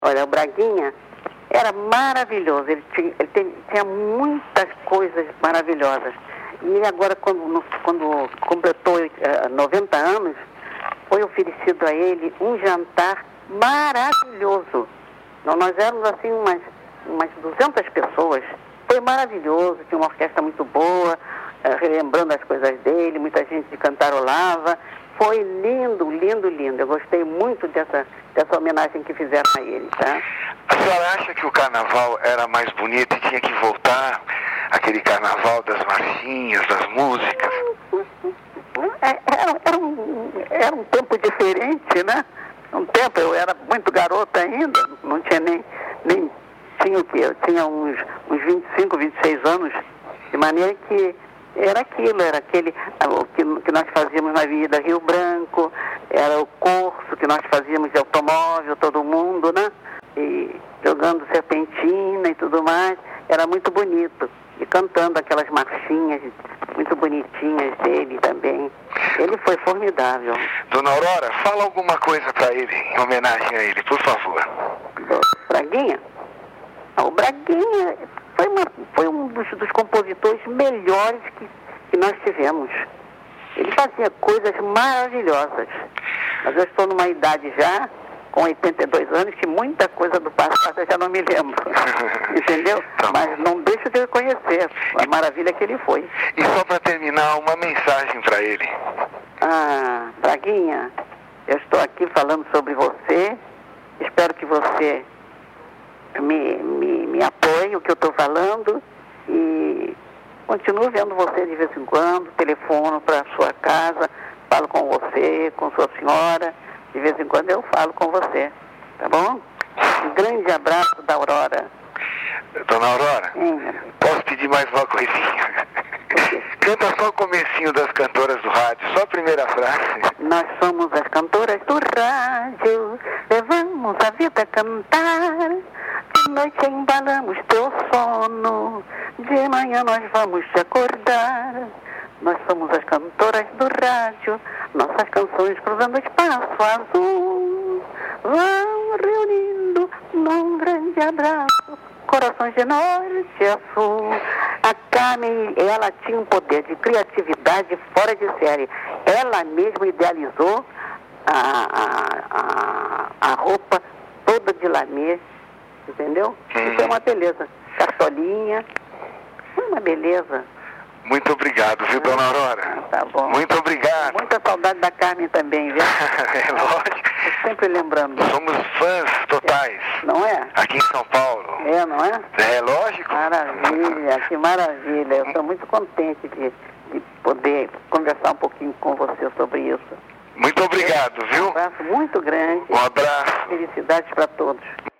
Olha, o Braguinha era maravilhoso, ele tinha muitas coisas maravilhosas. E agora, quando completou 90 anos, foi oferecido a ele um jantar maravilhoso. Nós éramos assim umas 200 pessoas. Foi maravilhoso, tinha uma orquestra muito boa, relembrando as coisas dele, muita gente cantarolava. Foi lindo, lindo, lindo. Eu gostei muito dessa homenagem que fizeram a ele, tá? A senhora acha que o carnaval era mais bonito e tinha que voltar aquele carnaval das marchinhas, das músicas? Era um tempo diferente, né? Eu era muito garota ainda, não tinha nem tinha o quê? Eu tinha uns 25, 26 anos, de maneira que era aquele, o que nós fazíamos na Avenida Rio Branco, era o curso que nós fazíamos de automóvel, todo mundo, né? E jogando serpentina e tudo mais, era muito bonito. E cantando aquelas marchinhas muito bonitinhas dele também. Ele foi formidável. Dona Aurora, fala alguma coisa para ele, em homenagem a ele, por favor. Braguinha? O Braguinha foi um dos compositores melhores que nós tivemos. Ele fazia coisas maravilhosas. Mas eu estou numa idade já, com 82 anos, que muita coisa do passado eu já não me lembro. Entendeu? Mas não deixo de reconhecer a maravilha que ele foi. E só para terminar, uma mensagem para ele. Braguinha, eu estou aqui falando sobre você. Espero que você me apoie o que eu estou falando e continuo vendo você de vez em quando, telefono para a sua casa, falo com você, com sua senhora, de vez em quando eu falo com você, tá bom? Um grande abraço da Aurora. Dona Aurora, posso pedir mais uma coisinha? Canta só o comecinho das cantoras do rádio, só a primeira frase. Nós somos as cantoras do rádio, levamos a vida a cantar. De noite embalamos teu sono, de manhã nós vamos te acordar. Nós somos as cantoras do rádio, nossas canções cruzando o espaço azul. Vão reunindo num grande abraço, corações de norte a sul. A Carmen, ela tinha um poder de criatividade fora de série. Ela mesma idealizou a roupa toda de lamê, entendeu? E foi uma beleza. Caçolinha, foi uma beleza. Muito obrigado, viu, Dona Aurora? Tá bom. Muito obrigado. Muita saudade da Carmen também, viu? É lógico. Sempre lembrando. Somos fãs totais. Não é? Aqui em São Paulo. É, não é? É lógico. Maravilha, que maravilha. Eu estou muito contente de poder conversar um pouquinho com você sobre isso. Muito obrigado, viu? Um abraço muito grande. Um abraço. Felicidades para todos.